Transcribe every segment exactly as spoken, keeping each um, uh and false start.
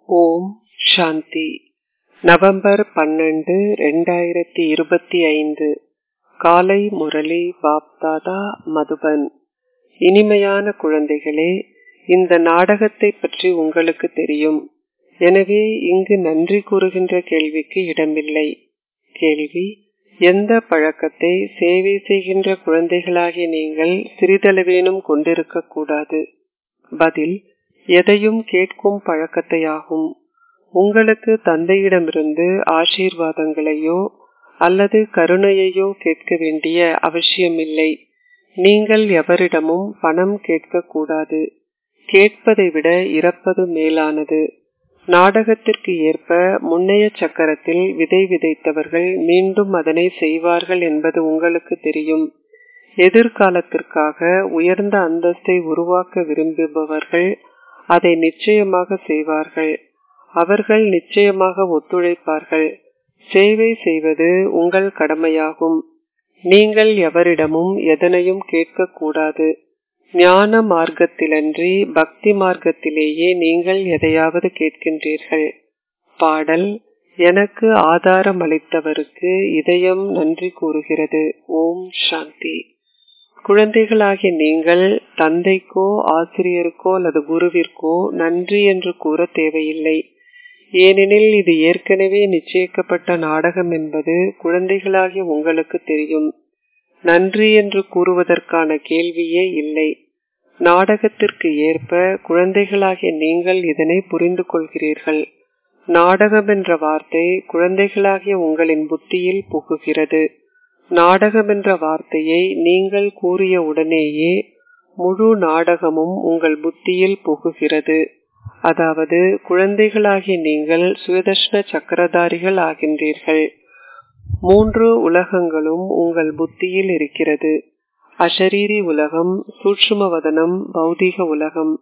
ஓம் சாந்தி. November பன்னெண்டு ரெண்டாயிரத்தி இருபத்தி ஐந்து. காலை முரளி பாப்தாதா மதுபன். இனிமையான குழந்தைகளே, இந்த நாடகத்தை பற்றி உங்களுக்கு தெரியும். எனவே இங்கு நன்றி கூறுகின்ற கேள்விக்கு இடமில்லை. கேள்வி: எந்த பழக்கத்தை சேவை செய்கின்ற குழந்தைகளாகிய நீங்கள் சிறிதளவேனும் கொண்டிருக்க கூடாது? பதில்: எதையும் கேட்கும் பழக்கத்தையாகும். உங்களுக்கு தந்தையிடமிருந்து ஆசீர்வாதங்களையோ அல்லது கருணையையோ கேட்க வேண்டிய அவசியமில்லை. நீங்கள் எவரிடமும் பணம் கேட்க கூடாது. கேட்பதை விட இறப்பது மேலானது. நாடகத்திற்கு ஏற்ப முன்னைய சக்கரத்தில் விதை விதைத்தவர்கள் மீண்டும் அதனை செய்வார்கள் என்பது உங்களுக்கு தெரியும். எதிர்காலத்திற்காக உயர்ந்த அந்தஸ்தை உருவாக்க விரும்புபவர்கள் அதை நிச்சயமாக செய்வார்கள். அவர்கள் நிச்சயமாக ஒத்துழைப்பார்கள். சேவை செய்வது உங்கள் கடமையாகும். நீங்கள் எவரிடமும் எதனையும் கேட்கக்கூடாது. ஞான மார்க்கத்திலன்றி பக்தி மார்க்கத்திலேயே நீங்கள் எதையாவது கேட்கின்றீர்கள். பாடல்: எனக்கு ஆதாரம் அளித்தவருக்கு இதயம் நன்றி கூறுகிறது. ஓம் சாந்தி. குழந்தைகளாகிய நீங்கள் தந்தைக்கோ ஆசிரியருக்கோ அல்லது குருவிற்கோ நன்றி என்று கூற தேவையில்லை. ஏனெனில் இது ஏற்கனவே நிச்சயிக்கப்பட்ட நாடகம் என்பது குழந்தைகளாகிய உங்களுக்கு தெரியும். நன்றி என்று கூறுவதற்கான கேள்வியே இல்லை. நாடகத்திற்கு ஏற்ப குழந்தைகளாகிய நீங்கள் இதனை புரிந்து கொள்கிறீர்கள். நாடகம் என்ற வார்த்தை குழந்தைகளாகிய உங்களின் புத்தியில் புகுகிறது. நாடகம் என்ற வார்த்தையை நீங்கள் கூறிய உடனேயே முழு நாடகமும் உங்கள் புத்தியில் புகுகிறது. அதாவது குழந்தைகளாகிய நீங்கள் சுயதர்ஷன சக்கரதாரிகள் ஆகின்றீர்கள். மூன்று உலகங்களும் உங்கள் புத்தியில் இருக்கிறது. அஷரீரி உலகம், சூட்சுமவதனம், பௌதிக உலகம்.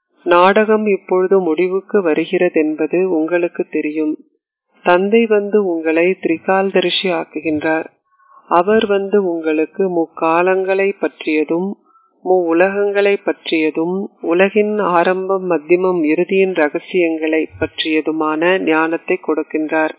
நாடகம் இப்பொழுது முடிவுக்கு வருகிறதென்பது உங்களுக்கு தெரியும். தந்தை வந்து உங்களை திரிகால்தரிசி ஆக்குகின்றார். அவர் வந்து உங்களுக்கு முக்காலங்களை பற்றியதும் மு உலகங்களை பற்றியதும் உலகின் ஆரம்பம் மத்தியமம் இறுதியின் ரகசியங்களை பற்றியதுமான ஞானத்தை கொடுக்கின்றார்.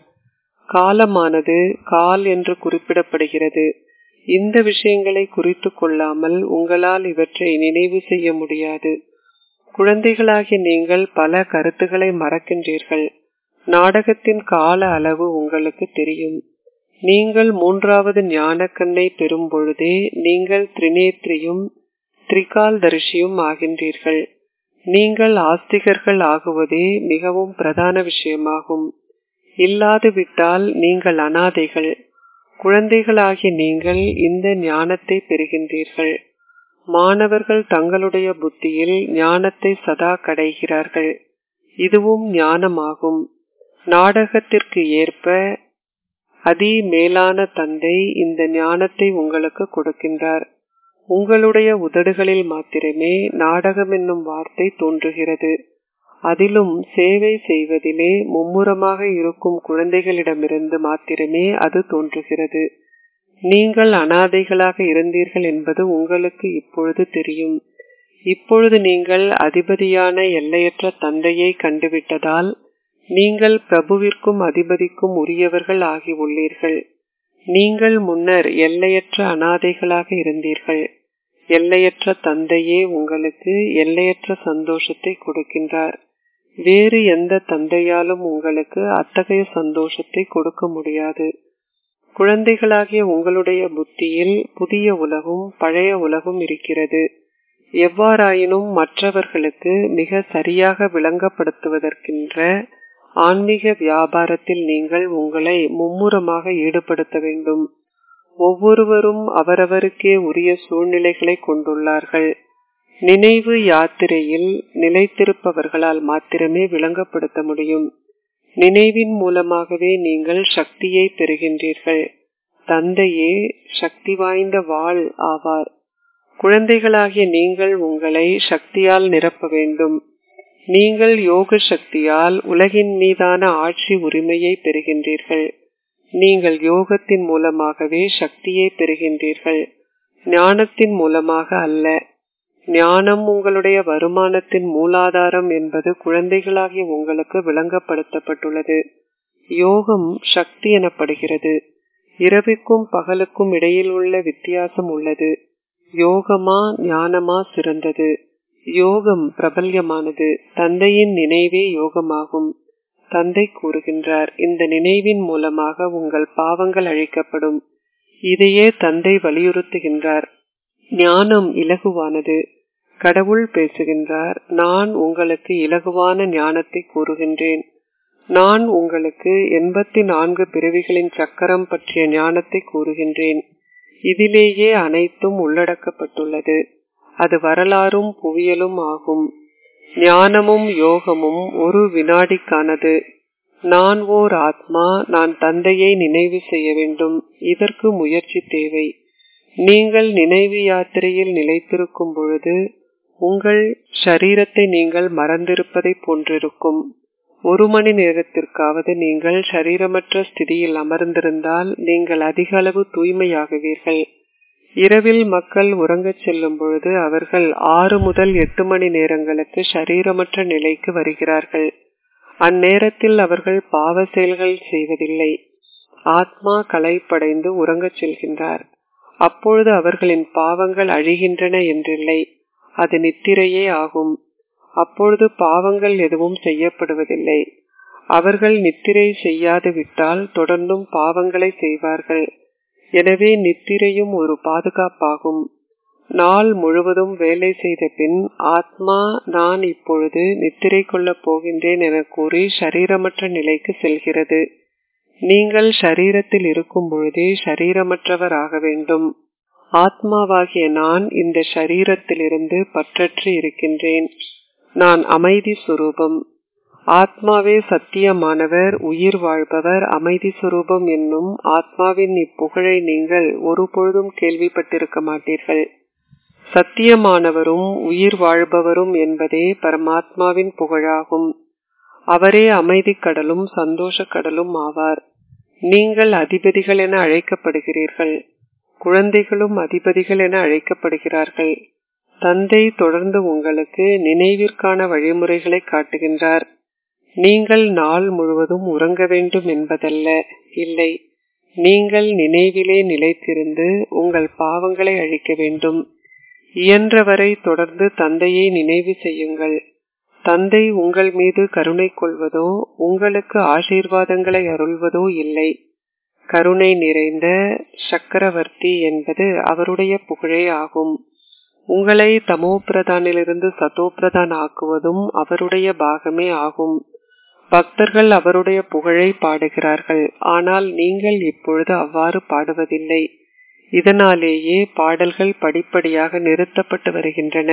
காலமானது கால் என்று குறிப்பிடப்படுகிறது. இந்த விஷயங்களை குறித்து கொள்ளாமல் உங்களால் இவற்றை நினைவு செய்ய முடியாது. குழந்தைகளாகிய நீங்கள் பல கருத்துக்களை மறக்கின்றீர்கள். நாடகத்தின் கால அளவு உங்களுக்கு தெரியும். நீங்கள் மூன்றாவது ஞானக்கண்ணை பெறும் பொழுதே நீங்கள் திரிநேத்ரியும் திரிகால்தரிசியும் ஆகின்றீர்கள். நீங்கள் ஆஸ்திகர்கள் ஆகுவதே மிகவும் பிரதான விஷயமாகும். இல்லாது விட்டால் நீங்கள் அனாதைகள். குழந்தைகளாகிய நீங்கள் இந்த ஞானத்தை பெறுகின்றீர்கள். மாணவர்கள் தங்களுடைய புத்தியில் ஞானத்தை சதா கடைகிறார்கள். இதுவும் ஞானமாகும். நாடகத்திற்கு ஏற்ப அதி மேலான தந்தை இந்த ஞானத்தை உங்களுக்கு கொடுக்கின்றார். உங்களுடைய உதடுகளில் மாத்திரமே நாடகம் என்னும் வார்த்தை தோன்றுகிறது. அதிலும் சேவை செய்வதிலே மும்முரமாக இருக்கும் குழந்தைகளிடமிருந்து மாத்திரமே அது தோன்றுகிறது. நீங்கள் அனாதைகளாக இருந்தீர்கள் என்பது உங்களுக்கு இப்பொழுது தெரியும். இப்பொழுது நீங்கள் அதிபதியான எல்லையற்ற தந்தையை கண்டுவிட்டதால் நீங்கள் பிரபுவிற்கும் அதிபதிக்கும் உரியவர்கள் ஆகி உள்ளீர்கள். நீங்கள் முன்னர் எல்லையற்ற அனாதைகளாக இருந்தீர்கள். எல்லையற்ற தந்தையே உங்களுக்கு எல்லையற்ற சந்தோஷத்தை கொடுக்கின்றார். வேறு எந்த தந்தையாலும் உங்களுக்கு அத்தகைய சந்தோஷத்தை கொடுக்க முடியாது. குழந்தைகளாகிய உங்களுடைய புத்தியில் புதிய உலகும் பழைய உலகும் இருக்கிறது. எவ்வாறாயினும் மற்றவர்களுக்கு மிக சரியாக விளங்கப்படுத்துவதற்கின்ற ஆன்மீக வியாபாரத்தில் நீங்கள் உங்களை மும்முரமாக ஈடுபடுத்த வேண்டும். ஒவ்வொருவரும் அவரவருக்கே உரிய சூழ்நிலைகளை கொண்டுள்ளார்கள். நினைவு யாத்திரையில் நிலைத்திருப்பவர்களால் மாத்திரமே விளங்கப்படுத்த முடியும். நினைவின் மூலமாகவே நீங்கள் சக்தியை பெறுகின்றீர்கள். தந்தையே சக்தி வாய்ந்த வாள் ஆவார். குழந்தைகளாகிய நீங்கள் உங்களை சக்தியால் நிரப்ப வேண்டும். நீங்கள் யோக சக்தியால் உலகின் மீதான ஆட்சி உரிமையை பெறுகின்றீர்கள். நீங்கள் யோகத்தின் மூலமாகவே சக்தியை பெறுகின்றீர்கள், ஞானத்தின் மூலமாக அல்ல. ஞானம் உங்களுடைய வருமானத்தின் மூலாதாரம் என்பது குழந்தைகளாகிய உங்களுக்கு விளங்கப்படுத்தப்பட்டுள்ளது. யோகம் சக்தி எனப்படுகிறது. இரவுக்கும் பகலுக்கும் இடையில் உள்ள வித்தியாசம் உள்ளது. யோகமா ஞானமா சிறந்தது? யோகம் பிரபல்யமானது. தந்தையின் நினைவே யோகமாகும். தந்தை கூறுகின்றார், இந்த நினைவின் மூலமாக உங்கள் பாவங்கள் அழிக்கப்படும். இதையே தந்தை வலியுறுத்துகின்றார். ஞானம் இலகுவானது. கடவுள் பேசுகின்றார், நான் உங்களுக்கு இலகுவான ஞானத்தை கூறுகின்றேன். நான் உங்களுக்கு எண்பத்தி நான்கு பிறவிகளின் சக்கரம் பற்றிய ஞானத்தை கூறுகின்றேன். இதிலேயே அனைத்தும் உள்ளடக்கப்பட்டுள்ளது. அது வரலாறும் புவியலும் ஆகும். ஞானமும் யோகமும் ஒரு வினாடிக்கானது. நான் ஓர் ஆத்மா, நான் தந்தையை நினைவு செய்ய வேண்டும். இதற்கு முயற்சி தேவை. நீங்கள் நினைவு யாத்திரையில் நிலைத்திருக்கும் பொழுது உங்கள் ஷரீரத்தை நீங்கள் மறந்திருப்பதை போன்றிருக்கும். ஒரு மணி நேரத்திற்காவது நீங்கள் ஷரீரமற்ற ஸ்திதியில் அமர்ந்திருந்தால் நீங்கள் அதிக அளவு தூய்மையாகுவீர்கள். இரவில் மக்கள் உறங்கச் செல்லும் பொழுது அவர்கள் ஆறு முதல் எட்டு மணி நேரங்களுக்கு ஷரீரமற்ற நிலைக்கு வருகிறார்கள். அந்நேரத்தில் அவர்கள் பாவ செயல்கள் செய்வதில்லை. ஆத்மா களைப்படைந்து உறங்கச் செல்கின்றார். அப்பொழுது அவர்களின் பாவங்கள் அழிகின்றன என்றில்லை, அது நித்திரையே ஆகும். அப்பொழுது பாவங்கள் எதுவும் செய்யப்படுவதில்லை. அவர்கள் நித்திரை செய்யாது விட்டால் தொடர்ந்தும் பாவங்களை செய்வார்கள். எனவே நித்திரையும் ஒரு பாதுகாப்பாகும். நாள் முழுவதும் வேலை செய்த பின் ஆத்மா நான் இப்பொழுது நித்திரை கொள்ளப் போகின்றேன் என கூறி ஷரீரமற்ற நிலைக்கு செல்கிறது. நீங்கள் ஷரீரத்தில் இருக்கும் பொழுதே ஷரீரமற்றவர் ஆக வேண்டும். ஆத்மாவாகிய நான் இந்த ஷரீரத்திலிருந்து பற்றற்று இருக்கின்றேன். நான் அமைதி சுரூபம். ஆத்மாவே சத்தியமானவர், உயிர் வாழ்பவர், அமைதி சுரூபம் என்னும் ஆத்மாவின் இப்புகழை நீங்கள் ஒரு பொழுதும் கேள்விப்பட்டிருக்க மாட்டீர்கள். சத்தியமானவரும் உயிர் வாழ்பவரும் என்பதே பரமாத்மாவின் புகழாகும். அவரே அமைதி கடலும் சந்தோஷ கடலும் ஆவார். நீங்கள் அதிபதிகள் என அழைக்கப்படுகிறீர்கள். குழந்தைகளும் அதிபதிகள் என அழைக்கப்படுகிறார்கள். தந்தை தொடர்ந்து உங்களுக்கு நினைவிற்கான வழிமுறைகளை காட்டுகின்றார். நீங்கள் நாள் முழுவதும் உறங்க வேண்டும் என்பதல்ல, இல்லை. நீங்கள் நினைவிலே நிலைத்திருந்து உங்கள் பாவங்களை அழிக்க வேண்டும். இயன்றவரை தொடர்ந்து தந்தையை நினைவு செய்யுங்கள். தந்தை உங்கள் மீது கருணை கொள்வதோ உங்களுக்கு ஆசீர்வாதங்களை அருள்வதோ இல்லை. கருணை நிறைந்த சக்கரவர்த்தி என்பது அவருடைய புகழே ஆகும். உங்களை தமோ பிரதானிலிருந்து சதோ பிரதான் ஆக்குவதும் அவருடைய பாகமே ஆகும். பக்தர்கள் அவருடைய புகழை பாடுகிறார்கள். ஆனால் நீங்கள் இப்பொழுது அவ்வாறு பாடுவதில்லை. இதனாலேயே பாடல்கள் படிப்படியாக நிறுத்தப்பட்டு வருகின்றன.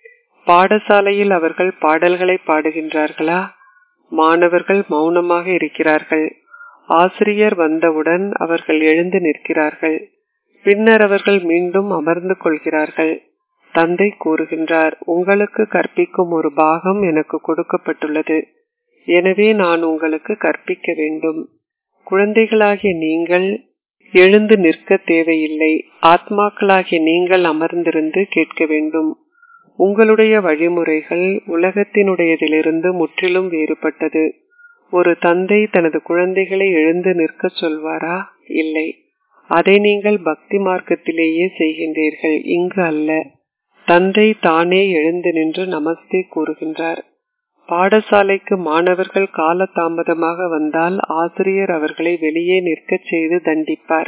பாடசாலையில் அவர்கள் பாடல்களை பாடுகின்றார்களா? மாணவர்கள் மௌனமாக இருக்கிறார்கள். ஆசிரியர் வந்தவுடன் அவர்கள் எழுந்து நிற்கிறார்கள். பின்னர் அவர்கள் மீண்டும் அமர்ந்து கொள்கிறார்கள். தந்தை கூறுகின்றார், உங்களுக்கு கற்பிக்கும் ஒரு பாகம் எனக்கு கொடுக்கப்பட்டுள்ளது. எனவே நான் உங்களுக்கு கற்பிக்க வேண்டும். குழந்தைகளாகிய நீங்கள் எழுந்து நிற்க தேவையில்லை. ஆத்மாக்களாகிய நீங்கள் அமர்ந்திருந்து கேட்க வேண்டும். உங்களுடைய வழிமுறைகள் உலகத்தினுடையதிலிருந்து முற்றிலும் வேறுபட்டது. ஒரு தந்தை தனது குழந்தைகளை எழுந்து நிற்க சொல்வாரா? இல்லை. அதை நீங்கள் பக்தி மார்க்கத்திலேயே செய்கின்றீர்கள், இங்கு அல்ல. தந்தை தானே எழுந்து நின்று நமஸ்தே கூறுகின்றார். பாடசாலைக்கு மாணவர்கள் கால தாமதமாக வந்தால் ஆசிரியர் அவர்களை வெளியே நிற்கச் செய்து தண்டிப்பார்.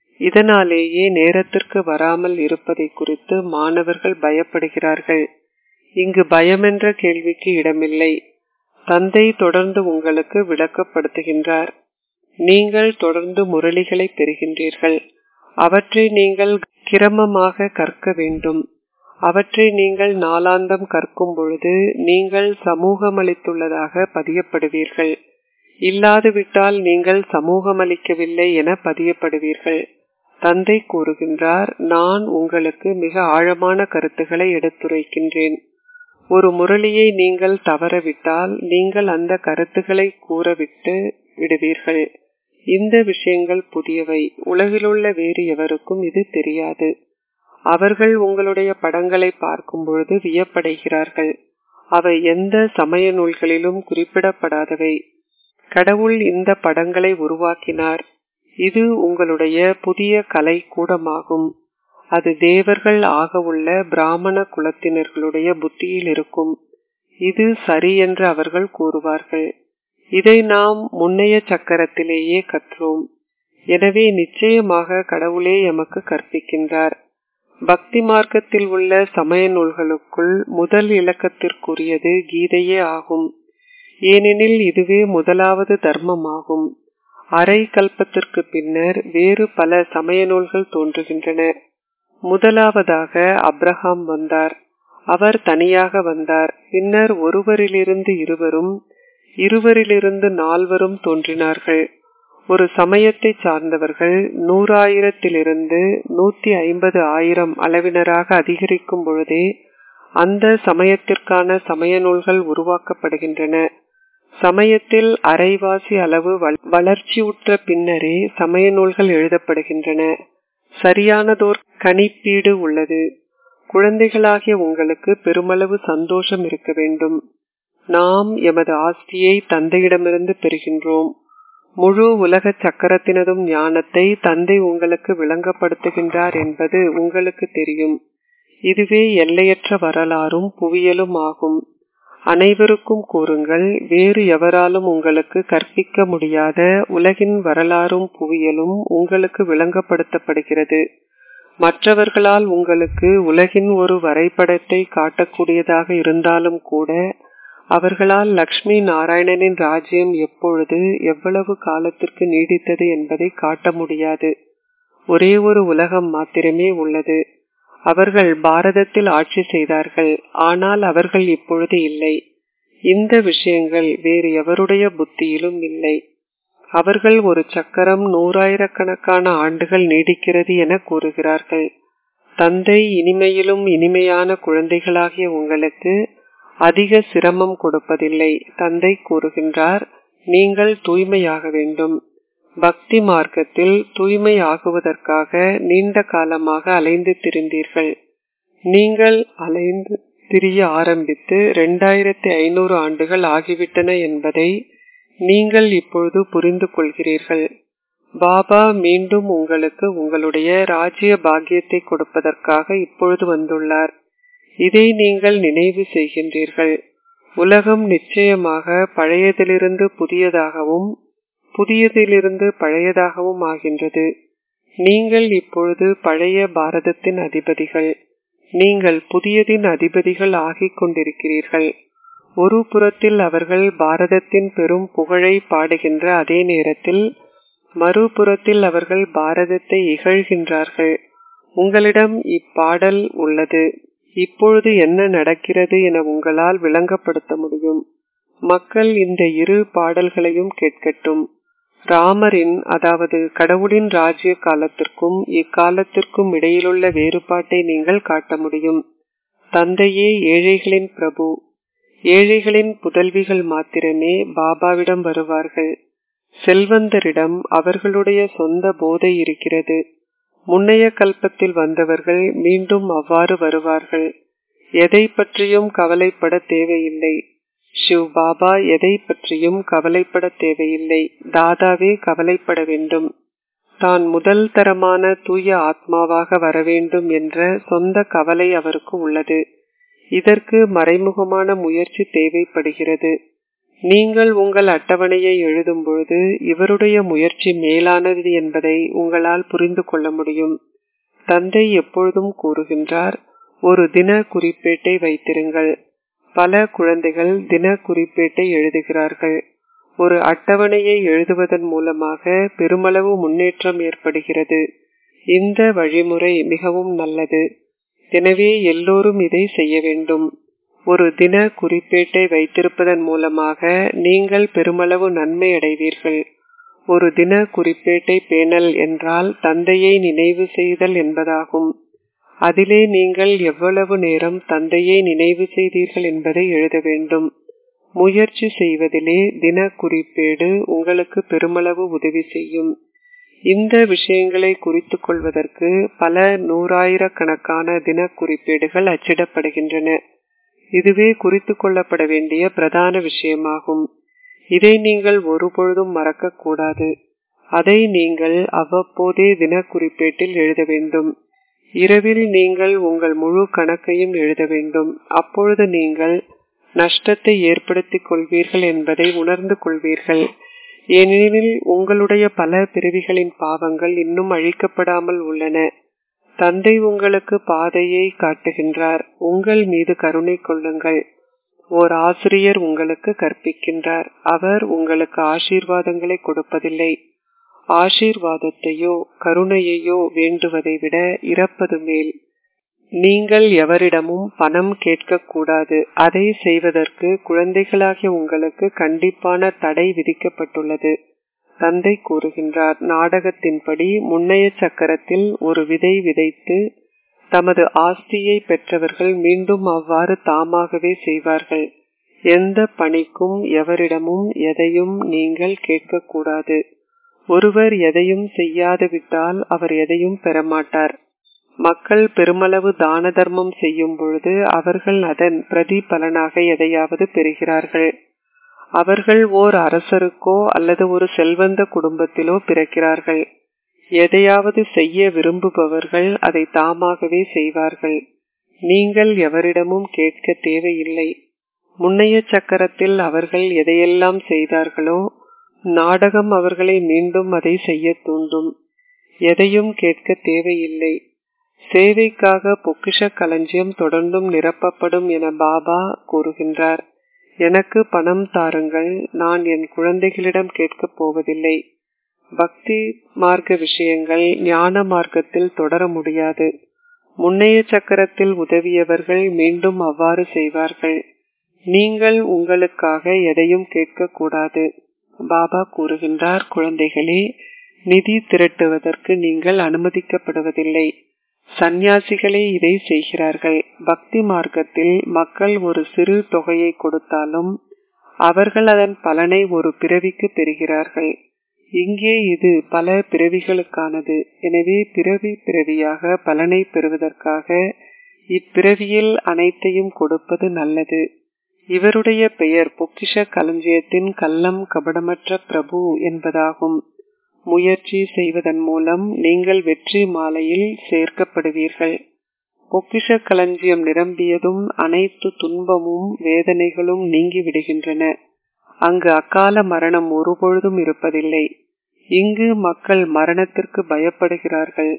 இதனாலேயே நேரத்திற்கு வராமல் இருப்பதை குறித்து மாணவர்கள் பயப்படுகிறார்கள். இங்கு பயமென்ற கேள்விக்கு இடமில்லை. தந்தை தொடர்ந்து உங்களுக்கு விளக்கப்படுத்துகின்றார். நீங்கள் தொடர்ந்து முரளிகளை பெறுகின்றீர்கள். அவற்றை நீங்கள் கிரமமாக கற்க வேண்டும். அவற்றை நீங்கள் நாளாந்தம் கற்கும் பொழுது நீங்கள் சமூகமளித்துள்ளதாக பதியப்படுவீர்கள். இல்லாதுவிட்டால் நீங்கள் சமூகமளிக்கவில்லை என பதியப்படுவீர்கள். தந்தை கூறுகின்றார், நான் உங்களுக்கு மிக ஆழமான கருத்துக்களை எடுத்துரைக்கின்றேன். ஒரு முரளியை நீங்கள் தவறவிட்டால் நீங்கள் அந்த கருத்துக்களை கூறவிட்டு விடுவீர்கள். இந்த விஷயங்கள் புதியவை. உலகிலுள்ள வேறு எவருக்கும் இது தெரியாது. அவர்கள் உங்களுடைய படங்களை பார்க்கும் பொழுது வியப்படைகிறார்கள். அவை எந்த சமய நூல்களிலும் குறிப்பிடப்படாதவை. கடவுள் இந்த படங்களை உருவாக்கினார். இது உங்களுடைய புதிய கலை கூடமாகும். அது தேவர்கள் ஆக உள்ள பிராமண குலத்தினர்களுடைய புத்தியில் இருக்கும். இது சரி என்று அவர்கள் கூறுவார்கள். இதை நாம் முன்னைய சக்கரத்திலேயே கற்றோம். எனவே நிச்சயமாக கடவுளே எமக்கு கற்பிக்கின்றார். பக்தி மார்க்கத்தில் உள்ள சமய நூல்களுக்குள் முதல் இலக்கத்திற்குரியது கீதையே ஆகும். ஏனெனில் இதுவே முதலாவது தர்மமாகும். அரை கல்பத்திற்கு பின்னர் வேறு பல சமய நூல்கள் தோன்றுகின்றன. முதலாவதாக அப்ரஹாம் வந்தார். அவர் தனியாக வந்தார். பின்னர் ஒருவரிலிருந்து இருவரும், இருவரிலிருந்து நால்வரும் தோன்றினார்கள். ஒரு சமயத்தை சார்ந்தவர்கள் நூறாயிரத்திலிருந்து நூத்தி ஐம்பது ஆயிரம் அளவினராக அதிகரிக்கும் பொழுதே அந்த சமயத்திற்கான சமய நூல்கள் உருவாக்கப்படுகின்றன. சமயத்தில் அரைவாசி அளவு வளர்ச்சியுற்ற பின்னரே சமய நூல்கள் எழுதப்படுகின்றன. சரியானதோர் கணிப்பீடு உள்ளது. குழந்தைகளாகிய உங்களுக்கு பெருமளவு சந்தோஷம் இருக்க வேண்டும். நாம் எமது ஆஸ்தியை தந்தையிடமிருந்து பெறுகின்றோம். முழு உலக சக்கரத்தினதும் ஞானத்தை தந்தை உங்களுக்கு விளங்கப்படுத்துகின்றார் என்பது உங்களுக்கு தெரியும். இதுவே எல்லையற்ற வரலாறும் புவியலும் ஆகும். அனைவருக்கும் கூறுங்கள், வேறு எவராலும் உங்களுக்கு கற்பிக்க முடியாத உலகின் வரலாறும் புவியலும் உங்களுக்கு விளங்கப்படுத்தப்படுகிறது. மற்றவர்களால் உங்களுக்கு உலகின் ஒரு வரைபடத்தை காட்டக்கூடியதாக இருந்தாலும் கூட அவர்களால் லக்ஷ்மி நாராயணனின் ராஜ்யம் எப்பொழுது எவ்வளவு காலத்திற்கு நீடித்தது என்பதை காட்ட முடியாது. ஒரே ஒரு உலகம் மாத்திரமே உள்ளது. அவர்கள் பாரதத்தில் ஆட்சி செய்தார்கள். ஆனால் அவர்கள் இப்பொழுது இல்லை. இந்த விஷயங்கள் வேறு எவருடைய புத்தியிலும் இல்லை. அவர்கள் ஒரு சக்கரம் நூறாயிரக்கணக்கான ஆண்டுகள் நீடிக்கிறது என கூறுகிறார்கள். தந்தை இனிமையிலும் இனிமையான குழந்தைகளாகிய உங்களுக்கு அதிக சிரமம் கொடுப்பதில்லை. தந்தை கூறுகின்றார், நீங்கள் தூய்மையாக வேண்டும். பக்தி மார்க்கத்தில் தூய்மை ஆகுவதற்காக நீண்ட காலமாக அலைந்து திரிந்தீர்கள். நீங்கள் அலைந்து திரிய ஆரம்பித்து இரண்டாயிரத்தி ஐநூறு ஆண்டுகள் ஆகிவிட்டன என்பதை நீங்கள் இப்பொழுது புரிந்து கொள்கிறீர்கள். பாபா மீண்டும் உங்களுக்கு உங்களுடைய ராஜ்ய பாக்கியத்தை கொடுப்பதற்காக இப்பொழுது வந்துள்ளார். இதை நீங்கள் நினைவு செய்கின்றீர்கள். உலகம் நிச்சயமாக பழையதிலிருந்து புதியதாகவும் புதியதிலிருந்து பழையதாகவும் ஆகின்றது. நீங்கள் இப்பொழுது பழைய பாரதத்தின் அதிபதிகள். நீங்கள் புதியதின் அதிபதிகள் ஆகிக் கொண்டிருக்கிறீர்கள். ஒரு புறத்தில் அவர்கள் பாரதத்தின் பெரும் புகழை பாடுகின்ற அதே நேரத்தில் மறுபுறத்தில் அவர்கள் பாரதத்தை இகழ்கின்றார்கள். உங்களிடம் இப்பாடல் உள்ளது. இப்பொழுது என்ன நடக்கிறது என உங்களால் விளங்கப்படுத்த முடியும். மக்கள் இந்த இரு பாடல்களையும் கேட்கட்டும். ராமரின், அதாவது கடவுளின் ராஜ்ய காலத்திற்கும் இக்காலத்திற்கும் இடையிலுள்ள வேறுபாட்டை நீங்கள் காட்ட முடியும். தந்தையே ஏழைகளின் பிரபு. ஏழைகளின் புதல்விகள் மாத்திரமே பாபாவிடம் வருவார்கள். செல்வந்தரிடம் அவர்களுடைய சொந்த போதை இருக்கிறது. முன்னைய கல்பத்தில் வந்தவர்கள் மீண்டும் அவ்வாறு வருவார்கள். எதை பற்றியும் கவலைப்பட தேவையில்லை. சிவ் பாபா எதை பற்றியும் கவலைப்பட தேவையில்லை. தாதாவே கவலைப்பட வேண்டும். தான் முதல் தரமான தூய ஆத்மாவாக வரவேண்டும் என்ற சொந்த கவலை அவருக்கு உள்ளது. இதற்கு மறைமுகமான முயற்சி தேவைப்படுகிறது. நீங்கள் உங்கள் அட்டவணையை எழுதும் பொழுது இவருடைய முயற்சி மேலானது என்பதை உங்களால் புரிந்து கொள்ள முடியும். தந்தை எப்பொழுதும் கூறுகின்றார், ஒரு தின குறிப்பேட்டை வைத்திருங்கள். பல குழந்தைகள் தின குறிப்பேட்டை எழுதுகிறார்கள். ஒரு அட்டவணையை எழுதுவதன் மூலமாக பெருமளவு முன்னேற்றம் ஏற்படுகிறது. இந்த வழிமுறை மிகவும் நல்லது. எனவே எல்லோரும் இதை செய்ய வேண்டும். ஒரு தின குறிப்பேட்டை வைத்திருப்பதன் மூலமாக நீங்கள் பெருமளவு நன்மை அடைவீர்கள். ஒரு தின குறிப்பேட்டை பேணல் என்றால் தந்தையை நினைவு செய்தல் என்பதாகும். அதிலே நீங்கள் எவ்வளவு நேரம் தந்தையை நினைவு செய்தீர்கள் என்பதை எழுத வேண்டும். முயற்சி செய்வதிலே தின குறிப்பேடு உங்களுக்கு பெருமளவு உதவி செய்யும். இந்த விஷயங்களை குறித்து கொள்வதற்கு பல நூறாயிரக்கணக்கான தின குறிப்பேடுகள் அச்சிடப்படுகின்றன. இதுவே குறித்து கொள்ளப்பட வேண்டிய பிரதான விஷயமாகும். இதை நீங்கள் ஒருபொழுதும் மறக்க கூடாது. அதை நீங்கள் அவ்வப்போதே தின குறிப்பேட்டில் எழுத வேண்டும். இரவில் நீங்கள் உங்கள் முழு கணக்கையும் எழுத வேண்டும். அப்பொழுது நீங்கள் நஷ்டத்தை ஏற்படுத்திக் கொள்வீர்கள் என்பதை உணர்ந்து கொள்வீர்கள். ஏனெனில் உங்களுடைய பல பிறவிகளின் பாவங்கள் இன்னும் அழிக்கப்படாமல் உள்ளன. தந்தை உங்களுக்கு பாதையை காட்டுகின்றார். உங்கள் மீது கருணை கொள்ளுங்கள். ஓர் ஆசிரியர் உங்களுக்கு கற்பிக்கின்றார். அவர் உங்களுக்கு ஆசீர்வாதங்களை கொடுப்பதில்லை. ஆசீர்வாதத்தையோ கருணையையோ வேண்டுவதை விட இறப்பது மேல். நீங்கள் எவரிடமும் பணம் கேட்கக்கூடாது. அதை செய்வதற்கு குழந்தைகளாகிய உங்களுக்கு கண்டிப்பான தடை விதிக்கப்பட்டுள்ளது. தந்தை கூறுகின்றார், நாடகத்தின்படி முன்னைய சக்கரத்தில் ஒரு விதை விதைத்து தமது ஆஸ்தியை பெற்றவர்கள் மீண்டும் அவ்வாறு தாமாகவே செய்வார்கள். எந்த பணிக்கும் எவரிடமும் எதையும் நீங்கள் கேட்கக்கூடாது. ஒருவர் எதையும் செய்யாது விட்டால் அவர் எதையும் பெறமாட்டார். மக்கள் பெருமளவு தான தர்மம் செய்யும் பொழுது அவர்கள் அதன் பிரதிபலனாக எதையாவது பெறுகிறார்கள். அவர்கள் ஓர் அரசருக்கோ அல்லது ஒரு செல்வந்த குடும்பத்திலோ பிறக்கிறார்கள். எதையாவது செய்ய விரும்புபவர்கள் அதை தாமாகவே செய்வார்கள். நீங்கள் எவரிடமும் கேட்க தேவையில்லை. முன்னைய சக்கரத்தில் அவர்கள் எதையெல்லாம் செய்தார்களோ நாடகம் அவர்களை மீண்டும் அதை செய்ய தூண்டும். எதையும் கேட்க தேவையில்லை. சேவைக்காக பொக்கிஷ களஞ்சியம் தொடர்ந்தும் நிரப்பப்படும் என பாபா கூறுகின்றார். எனக்கு பணம் தாருங்கள், நான் என் குழந்தைகளிடம் கேட்கப் போவதில்லை. பக்தி மார்க்க விஷயங்கள் ஞான மார்க்கத்தில் தொடர முடியாது. முன்னைய சக்கரத்தில் உதவியவர்கள் மீண்டும் அவ்வாறு செய்வார்கள். நீங்கள் உங்களுக்காக எதையும் கேட்கக்கூடாது. பாபா கூறுகின்றார், குழந்தைகளே, நிதி திரட்டுவதற்கு நீங்கள் அனுமதிக்கப்படுவதில்லை. சந்நியாசிகளே இதை செய்கிறார்கள். பக்தி மார்க்கத்தில் மக்கள் ஒரு சிறு தொகையை கொடுத்தாலும் அவர்கள் அதன் பலனை ஒரு பிறவிக்கு பெறுகிறார்கள். இங்கே இது பல பிறவிகளுக்கானது. எனவே பிறவி பிறவியாக பலனை பெறுவதற்காக இப்பிறவியில் அனைத்தையும் கொடுப்பது நல்லது. இவருடைய பெயர் பொக்கிஷ களஞ்சியத்தின் கள்ளம் கபடமற்ற பிரபு என்பதாகும். முயற்சி செய்வதன் மூலம் நீங்கள் வெற்றி மாலையில் சேர்க்கப்படுவீர்கள். பொக்கிஷ களஞ்சியம் நிரம்பியதும் அனைத்து துன்பமும் வேதனைகளும் நீங்கி விடுகின்றன. அங்கு அகால மரணம் ஒருபொழுதும் இருப்பதில்லை. இங்கு மக்கள் மரணத்திற்கு பயப்படுகிறார்கள்.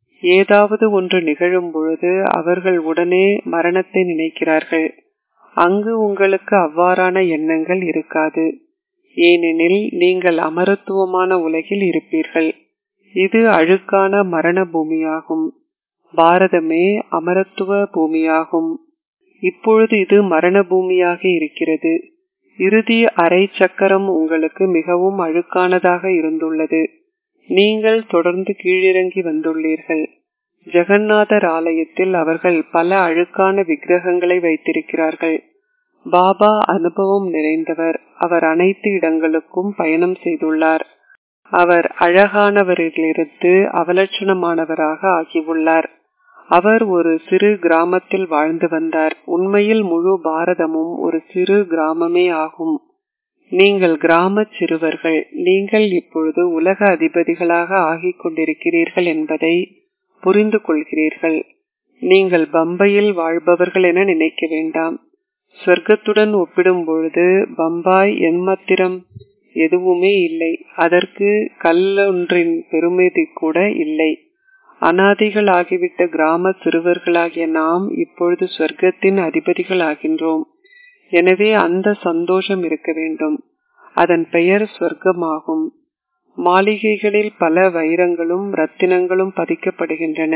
ஏதாவது ஒன்று நிகழும் பொழுது அவர்கள் உடனே மரணத்தை நினைக்கிறார்கள். அங்கு உங்களுக்கு அவ்வாறான எண்ணங்கள் இருக்காது. ஏனெனில் நீங்கள் அமரத்துவமான உலகில் இருப்பீர்கள். இது அழுக்கான மரண பூமியாகும். பாரதமே அமரத்துவ பூமியாகும். இப்பொழுது இது மரண பூமியாக இருக்கிறது. இறுதி அரை சக்கரம் உங்களுக்கு மிகவும் அழுக்கானதாக இருந்துள்ளது. நீங்கள் தொடர்ந்து கீழிறங்கி வந்துள்ளீர்கள். ஜெகநாதர் ஆலயத்தில் அவர்கள் பல அழுக்கான விக்கிரகங்களை வைத்திருக்கிறார்கள். பாபா அனுபவம் நிறைந்தவர். அவர் அனைத்து இடங்களுக்கும் பயணம் செய்துள்ளார். அவர் அழகானவரிலிருந்து அவலட்சணமானவராக ஆகியுள்ளார். அவர் ஒரு சிறு கிராமத்தில் வாழ்ந்து வந்தார். உண்மையில் முழு பாரதமும் ஒரு சிறு கிராமமே ஆகும். நீங்கள் கிராம சிறுவர்கள். நீங்கள் இப்பொழுது உலக அதிபதிகளாக ஆகிக் கொண்டிருக்கிறீர்கள் என்பதை புரிந்து கொள்கிறீர்கள். நீங்கள் பம்பையில் வாழ்பவர்கள் என நினைக்க வேண்டாம். சொர்க்கத்துடன் ஒப்பிடும் பொழுது பம்பாய் என்மாத்திரம் எதுவுமே இல்லை. அதற்கு கல்லொன்றின் பெருமதி கூட இல்லை. அனாதிகள் ஆகிவிட்ட கிராம சிறுவர்களாகிய நாம் இப்பொழுது சொர்க்கத்தின் அதிபதிகள் ஆகின்றோம். எனவே அந்த சந்தோஷம் இருக்க வேண்டும். அதன் பெயர் சொர்க்கமாகும். மாளிகைகளில் பல வைரங்களும் ரத்தினங்களும் பதிக்கப்படுகின்றன.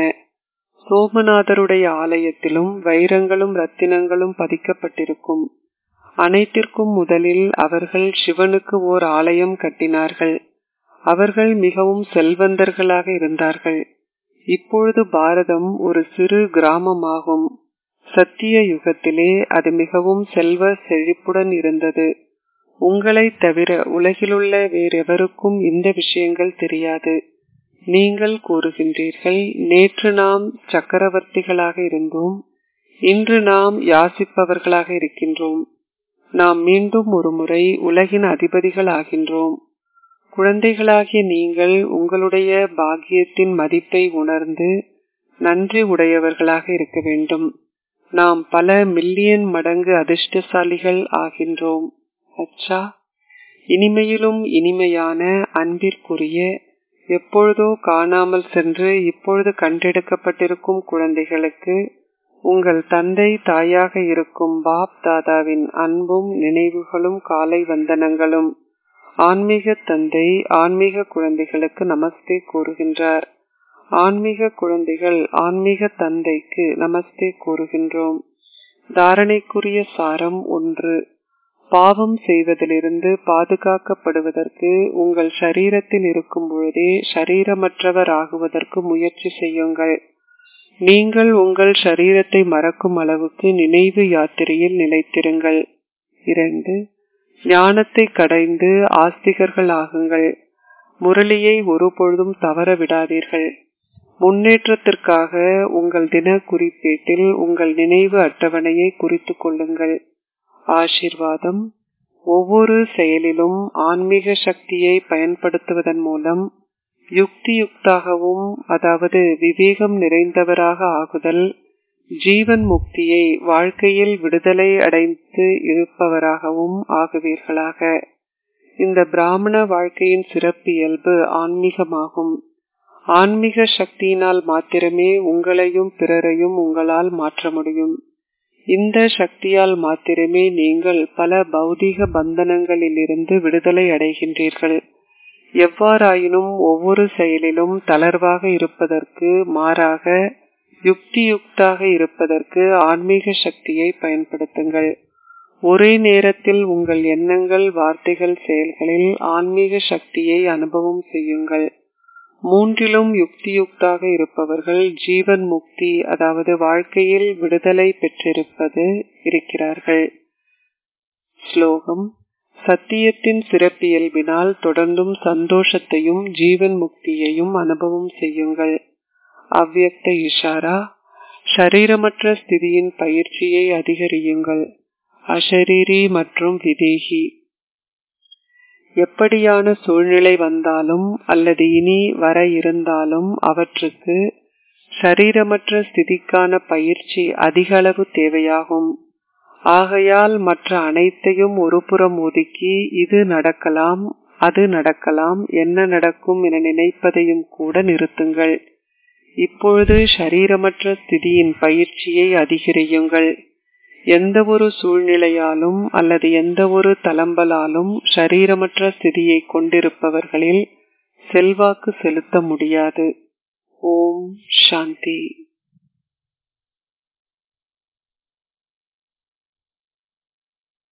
சோமநாதருடைய ஆலயத்திலும் வைரங்களும் ரத்தினங்களும் பதிக்கப்பட்டிருக்கும். அனைத்திற்கும் முதலில் அவர்கள் சிவனுக்கு ஓர் ஆலயம் கட்டினார்கள். அவர்கள் மிகவும் செல்வந்தர்களாக இருந்தார்கள். இப்பொழுது பாரதம் ஒரு சிறு கிராமமாகும். சத்திய யுகத்திலே அது மிகவும் செல்வ செழிப்புடன் இருந்தது. உங்களை தவிர உலகிலுள்ள வேறெவருக்கும் இந்த விஷயங்கள் தெரியாது. நீங்கள் கூறுகின்றீர்கள், நேற்று நாம் சக்கரவர்த்திகளாக இருந்தோம், இன்று நாம் யாசிப்பவர்களாக இருக்கின்றோம். நாம் மீண்டும் ஒரு முறை உலகின் அதிபதிகள் ஆகின்றோம். குழந்தைகளாகிய நீங்கள் உங்களுடைய பாக்கியத்தின் மதிப்பை உணர்ந்து நன்றி உடையவர்களாக இருக்க வேண்டும். நாம் பல மில்லியன் மடங்கு அதிர்ஷ்டசாலிகள் ஆகின்றோம். அச்சா, இனிமையிலும் இனிமையான அன்பிற்குரிய, எப்பொழுதோ காணாமல் சென்று இப்பொழுது கண்டெடுக்கப்பட்டிருக்கும் குழந்தைகளுக்கு உங்கள் தந்தை தாயாக இருக்கும் பாப் தாதாவின் அன்பும் நினைவுகளும் காலை வந்தனங்களும். ஆன்மீக தந்தை ஆன்மீக குழந்தைகளுக்கு நமஸ்தே கூறுகின்றார். ஆன்மீக குழந்தைகள் ஆன்மீக தந்தைக்கு நமஸ்தே கூறுகின்றோம். தாரணைக்குரிய சாரம் ஒன்று. பாவம் செய்வதிலிருந்து பாதுகாக்கப்படுவதற்கு உங்கள் ஷரீரத்தில் இருக்கும் பொழுதே ஷரீரமற்றவர் ஆகுவதற்கு முயற்சி செய்யுங்கள். நீங்கள் உங்கள் ஷரீரத்தை மறக்கும் அளவுக்கு நினைவு யாத்திரையில் நிலைத்திருங்கள். இரண்டு. ஞானத்தை கடைந்து ஆஸ்திகர்கள் ஆகுங்கள். முரளியை ஒரு பொழுதும் தவற விடாதீர்கள். முன்னேற்றத்திற்காக உங்கள் தின குறிப்பேட்டில் உங்கள் நினைவு அட்டவணையை குறித்து கொள்ளுங்கள். ஆசீர்வாதம். ஒவ்வொரு செயலிலும் ஆன்மீக சக்தியை பயன்படுத்துவதன் மூலம் யுக்தி யுக்தாகவும், அதாவது விவேகம் நிறைந்தவராக ஆகுதல், ஜீவன் முக்தியை வாழ்க்கையில் விடுதலை அடைந்து இருப்பவராகவும் ஆகுவீர்களாக. இந்த பிராமண வாழ்க்கையின் சிறப்பியல்பு ஆன்மீகமாகும். ஆன்மீக சக்தியினால் மாத்திரமே உங்களையும் பிறரையும் உங்களால் மாற்ற முடியும். இந்த சக்தியால் மாத்திரமே நீங்கள் பல பௌதீக பந்தனங்களிலிருந்து விடுதலை அடைகின்றீர்கள். எவ்வாறாயினும் ஒவ்வொரு செயலிலும் தளர்வாக இருப்பதற்கு மாறாக யுக்தி யுக்தாக இருப்பதற்கு ஆன்மீக சக்தியை பயன்படுத்துங்கள். ஒரே நேரத்தில் உங்கள் எண்ணங்கள், வார்த்தைகள், செயல்களில் ஆன்மீக சக்தியை அனுபவம் செய்யுங்கள். மூன்றிலும் யுக்தியுக்தாக இருப்பவர்கள் ஜீவன் முக்தி, அதாவது வாழ்க்கையில் விடுதலை பெற்றிருப்பது இருக்கிறார்கள். ஸ்லோகம். சத்தியத்தின் சிறப்பியல்பினால் தொடர்ந்தும் சந்தோஷத்தையும் ஜீவன் முக்தியையும் அனுபவம் செய்யுங்கள். அவ்யக்த இஷாரா. ஷரீரமற்ற ஸ்திதியின் பயிற்சியை அதிகரியுங்கள். அஷரீரி மற்றும் விதேகி. எப்படியான சூழ்நிலை வந்தாலும் அல்லது இனி வர இருந்தாலும் அவற்றுக்கு ஷரீரமற்ற ஸ்திதிக்கான பயிற்சி அதிக அளவு தேவையாகும். ஆகையால் மற்ற அனைத்தையும் ஒரு புறம் ஒதுக்கி இது நடக்கலாம், அது நடக்கலாம், என்ன நடக்கும் என நினைப்பதையும் கூட நிறுத்துங்கள். இப்பொழுது ஷரீரமற்ற ஸ்திதியின் பயிற்சியை அதிகரியுங்கள். எந்த ஒரு சூழ்நிலையாலும் அல்லது எந்த ஒரு தளம்பலாலும் ஷரீரமற்ற ஸ்திதியை கொண்டிருப்பவர்களில் செல்வாக்கு செலுத்த முடியாது. ஓம் சாந்தி.